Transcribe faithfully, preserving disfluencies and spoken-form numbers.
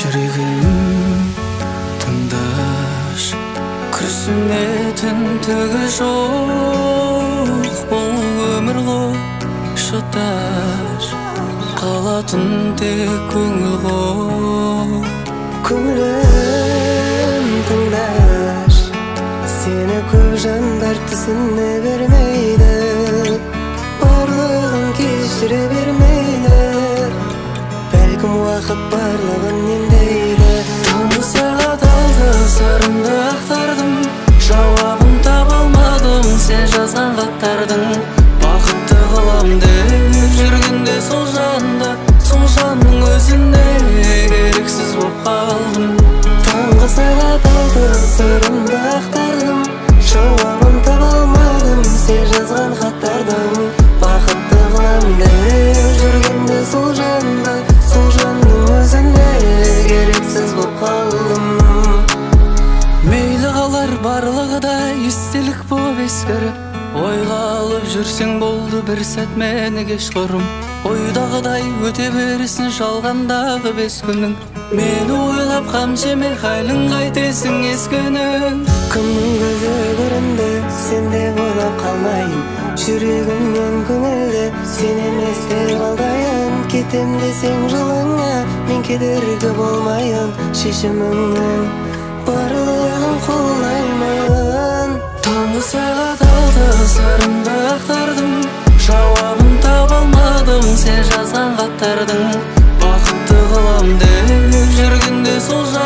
жүрегім тыңдаш, күрсінетін түгі жоқ. Бұл өмір ғой шыдаш, қалатын тек көңіл ғой. Көңілім тыңдаш, сені көп жандар түсіне бермейді, барлығын кешіре бермейді. Бәлкім уақыт барлығын емдейді. Таңғы сағат алты сырымды ақтардым, жауабын таба алмадым сен жазған хаттардың. Бақытты қылам деп жүргенде сол жанда, сол жанның өзінде керексіз боп қалдым. Таңғы сағат алты сырымды ақтардым, жауабын таба алмадым сен жазған хаттардың. Бақытты қылам деп жүргенде сол жанда, сол жанның өзінде керексіз боп қалдым. Мейлі қалар барлығы да естелік боп ескіріп, ойға алып жүрсең болды бір сәт мені кешқұрым. Ойдағыдай өте берсін жалғандағы бес күнің. Мені ойлап қам жеме хәлін қайтесің ескінің. Кімнің көзі көрінді сен деп ойлап қалмайын, жүрегімнен көңілді сен емес деп алдайын. Кетем десең жолыңа мен кедергі болмайын, шешіміңнің барлығын қолдаймын. Таңғы сағат алты сырымды ақтардым, жауабын таба алмадым сен жазған хаттардың. Бақытты қылам деп жүргенде сол